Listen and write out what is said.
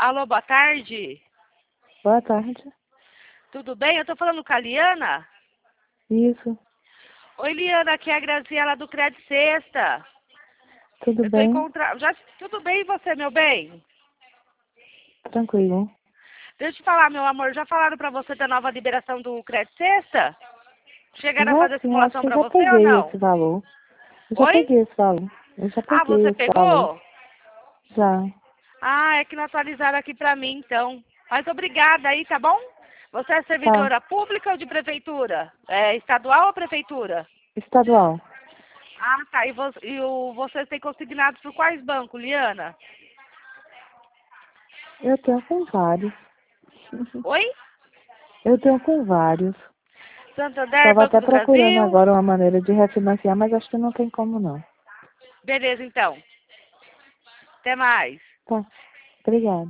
Alô, boa tarde. Boa tarde. Tudo bem? Eu tô falando com a Liana. Isso. Oi, Liana, aqui é a Graziela do Crédito Sexta. Tudo Eu tô bem? Tudo bem e você, meu bem? Tranquilo. Deixa eu te falar, meu amor, já falaram pra você da nova liberação do Crédito Sexta? Chegaram a Já fazer sim, eu acho simulação que eu pra já você ou peguei não? esse valor. Eu já Oi? peguei esse valor. Eu já Ah, peguei você esse valor. pegou? Já. Ah, é que não atualizaram aqui pra mim, então. Mas obrigada aí, tá bom? Você é Tá. servidora pública ou de prefeitura? É estadual ou prefeitura? Estadual. Ah, tá. Vocês têm consignado por quais bancos, Liana? Eu tenho com vários. Oi? Eu tenho com vários. Santander, Estava Banco até do procurando Brasil? agora uma maneira de refinanciar, mas acho que não tem como não. Beleza, então. Até mais. Tá. Obrigada.